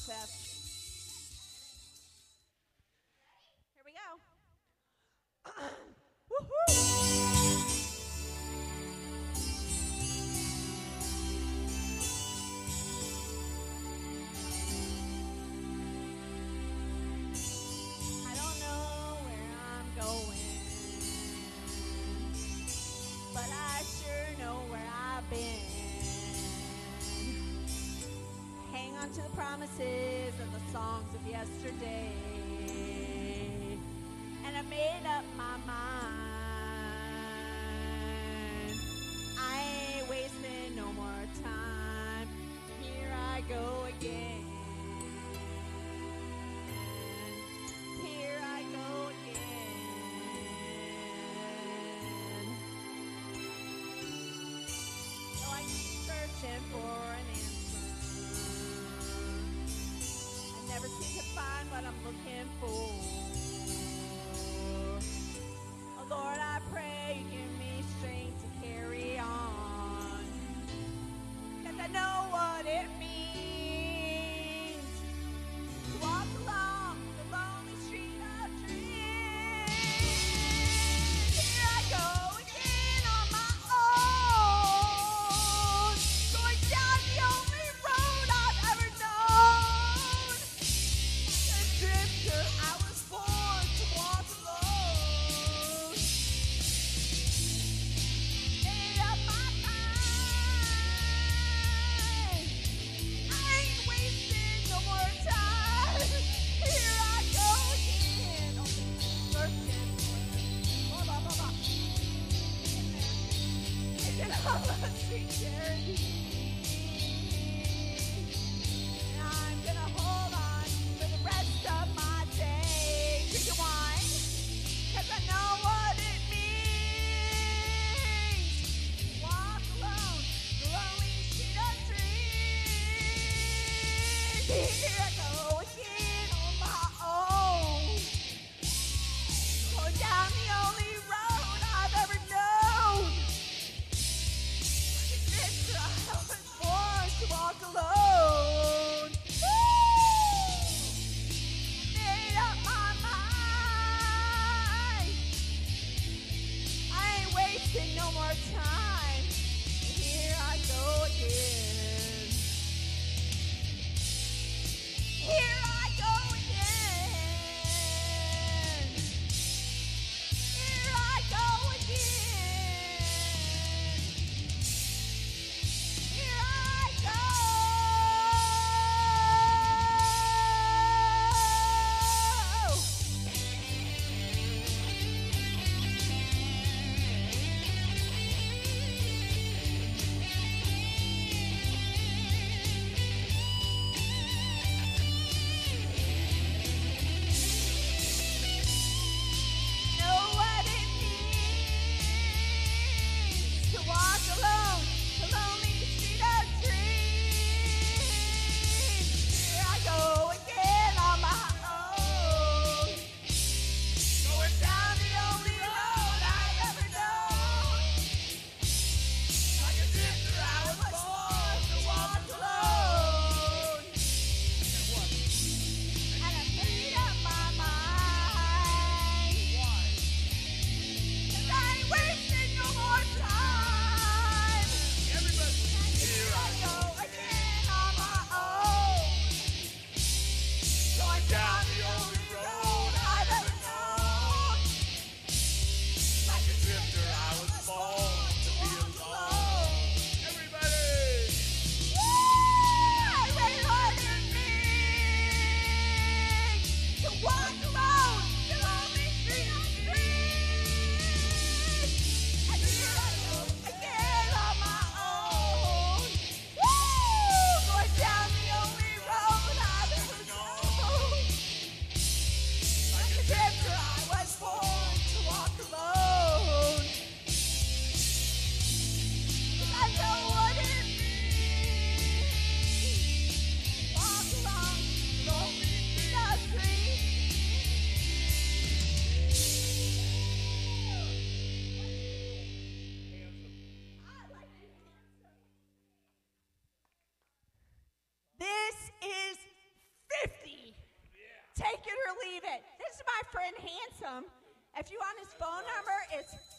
Seth. Here we go. I don't know where I'm going, but I sure know where I've been. Hang on to the promises of the songs of yesterday, and I made up my mind. I ain't wasting no more time. Here I go again. Here I go again. So I keep searching for an answer. I never seem to find what I'm looking for. Oh Lord, I pray you give me strength to carry on, 'cause I know what it means to walk along the lonely street of dreams. Here I go again on my own, going down the only road I've ever known. A drifter, I was born to walk alone. Made up my mind. I ain't wasting no more time. Here I go again. Oh, searching for it. Blah, blah, blah, blah. And on the street charity. And I'm gonna hold on for the rest of my day. Drinking wine, 'cause I know what it means. Walk alone, the lonely street of dreams. Here I go again on my own, going down the only road I've ever known. Adventure, I was born to walk alone. Woo! Made up my mind. I ain't wasting no more time. Here I go again. Here believe it. This is my friend Handsome. If you want his phone number, it's